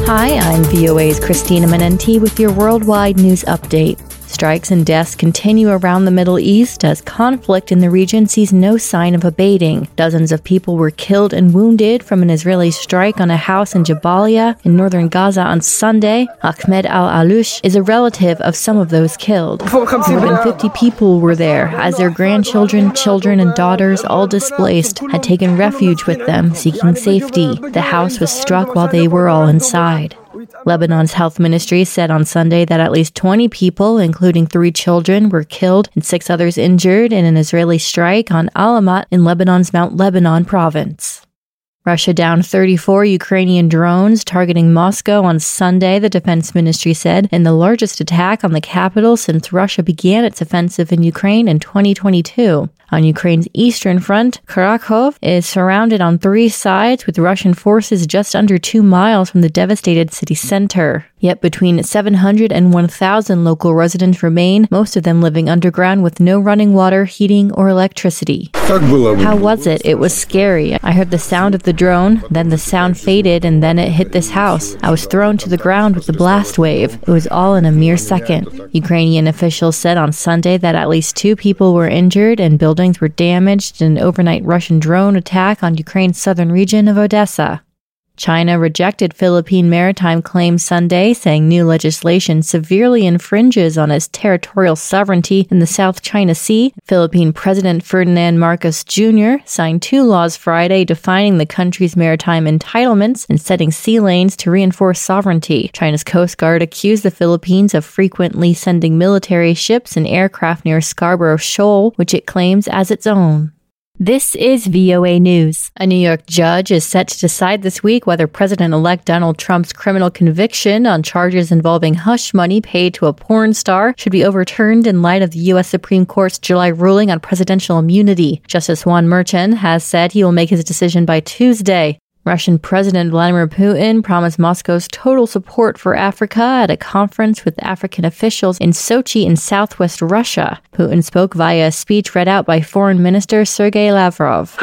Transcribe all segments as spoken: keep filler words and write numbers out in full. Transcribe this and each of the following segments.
Hi, I'm V O A's Christina Manenti with your worldwide news update. Strikes and deaths continue around the Middle East as conflict in the region sees no sign of abating. Dozens of people were killed and wounded from an Israeli strike on a house in Jabalia in northern Gaza on Sunday. Ahmed al-Alush is a relative of some of those killed. More than fifty people were there, as their grandchildren, children, and daughters, all displaced, had taken refuge with them, seeking safety. The house was struck while they were all inside. Lebanon's health ministry said on Sunday that at least twenty people, including three children, were killed and six others injured in an Israeli strike on Alamat in Lebanon's Mount Lebanon province. Russia downed thirty-four Ukrainian drones targeting Moscow on Sunday, the defense ministry said, in the largest attack on the capital since Russia began its offensive in Ukraine in twenty twenty-two. On Ukraine's eastern front, Kharkov is surrounded on three sides with Russian forces just under two miles from the devastated city center. Yet between seven hundred and one thousand local residents remain, most of them living underground with no running water, heating, or electricity. How was it? It was scary. I heard the sound of the drone, then the sound faded, and then it hit this house. I was thrown to the ground with the blast wave. It was all in a mere second. Ukrainian officials said on Sunday that at least two people were injured and buildings were damaged in an overnight Russian drone attack on Ukraine's southern region of Odessa. China rejected Philippine maritime claims Sunday, saying new legislation severely infringes on its territorial sovereignty in the South China Sea. Philippine President Ferdinand Marcos Junior signed two laws Friday defining the country's maritime entitlements and setting sea lanes to reinforce sovereignty. China's Coast Guard accused the Philippines of frequently sending military ships and aircraft near Scarborough Shoal, which it claims as its own. This is V O A News. A New York judge is set to decide this week whether President-elect Donald Trump's criminal conviction on charges involving hush money paid to a porn star should be overturned in light of the U S Supreme Court's July ruling on presidential immunity. Justice Juan Merchan has said he will make his decision by Tuesday. Russian President Vladimir Putin promised Moscow's total support for Africa at a conference with African officials in Sochi in southwest Russia. Putin spoke via a speech read out by Foreign Minister Sergei Lavrov.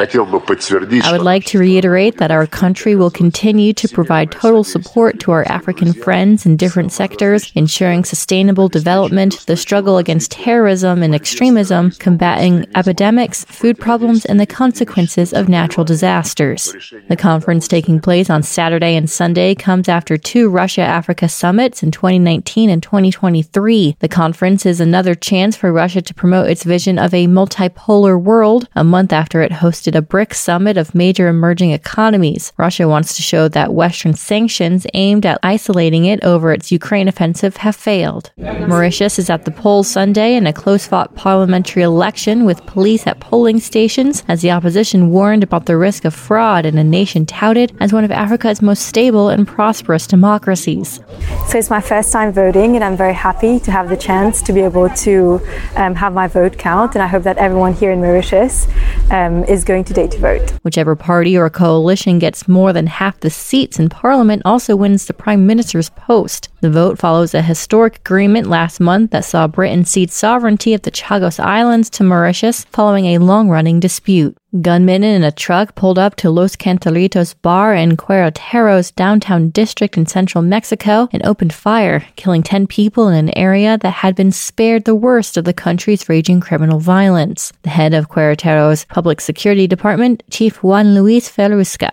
I would like to reiterate that our country will continue to provide total support to our African friends in different sectors, ensuring sustainable development, the struggle against terrorism and extremism, combating epidemics, food problems, and the consequences of natural disasters. The conference taking place on Saturday and Sunday comes after two Russia-Africa summits in twenty nineteen and twenty twenty-three. The conference is another chance for Russia to promote its vision of a multipolar world, a month after it hosted a BRICS summit of major emerging economies. Russia wants to show that Western sanctions aimed at isolating it over its Ukraine offensive have failed. Mauritius is at the polls Sunday in a close-fought parliamentary election with police at polling stations as the opposition warned about the risk of fraud in a nation touted as one of Africa's most stable and prosperous democracies. So it's my first time voting, and I'm very happy to have the chance to be able to um, have my vote count, and I hope that everyone here in Mauritius um, is going today to vote. Whichever party or coalition gets more than half the seats in Parliament also wins the Prime Minister's post. The vote follows a historic agreement last month that saw Britain cede sovereignty of the Chagos Islands to Mauritius following a long-running dispute. Gunmen in a truck pulled up to Los Cantaritos bar in Querétaro's downtown district in central Mexico and opened fire, killing ten people in an area that had been spared the worst of the country's raging criminal violence. The head of Querétaro's public security department, Chief Juan Luis Ferrusca.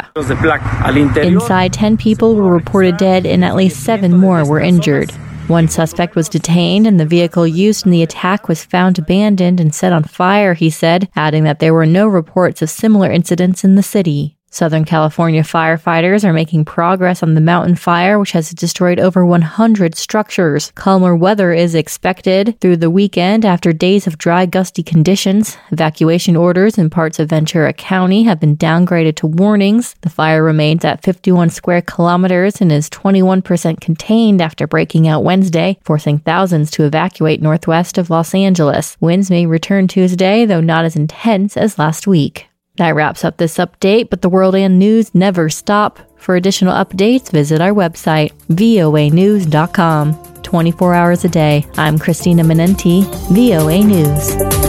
Inside, ten people were reported dead and at least seven more were injured. One suspect was detained and the vehicle used in the attack was found abandoned and set on fire, he said, adding that there were no reports of similar incidents in the city. Southern California firefighters are making progress on the mountain fire, which has destroyed over one hundred structures. Calmer weather is expected through the weekend after days of dry, gusty conditions. Evacuation orders in parts of Ventura County have been downgraded to warnings. The fire remains at fifty-one square kilometers and is twenty-one percent contained after breaking out Wednesday, forcing thousands to evacuate northwest of Los Angeles. Winds may return Tuesday, though not as intense as last week. That wraps up this update, but the world and news never stop. For additional updates, visit our website, V O A news dot com. twenty-four hours a day, I'm Christina Manenti, V O A News.